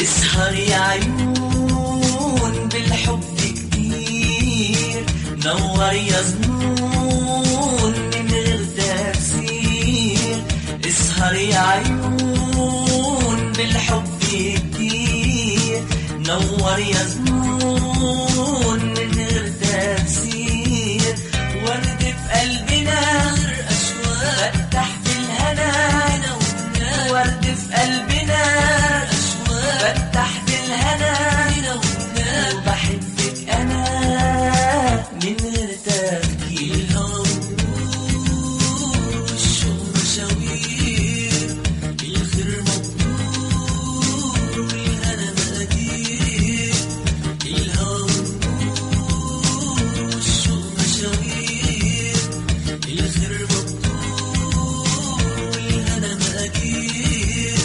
اسهر يا عيون بالحب كتير، نور يا ظنون من غير تفسير. اسهر يا عيون بالحب كتير، نور يا ظنون من غير تفسير. ورد في قلبنا فتح في الهنا، ورد في قلبنا فتح في الهنا، وبحبك انا من غير تفكير. الشوق مشاوير، الخير مبرور، الهنا مقادير. الهوى والنور، الشوق مشاوير، الخير مبرور، الهنا مقادير.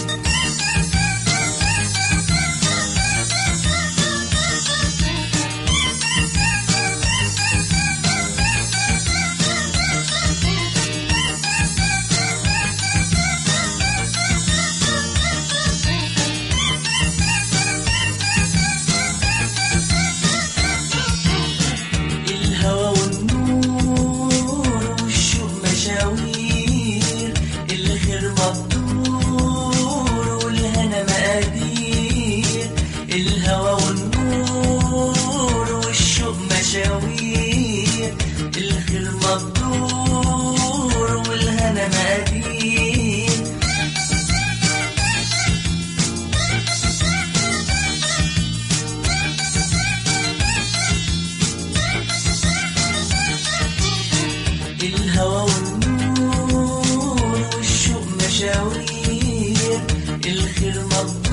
الهوى والنور والشوق مشاوير، الخير مبدور والهنا مقادير. الهوى والنور والشوق مشاوير، الخير مبدور والهنا مقادير. الهوى والنور والشوق مشاوير، الخير مبدور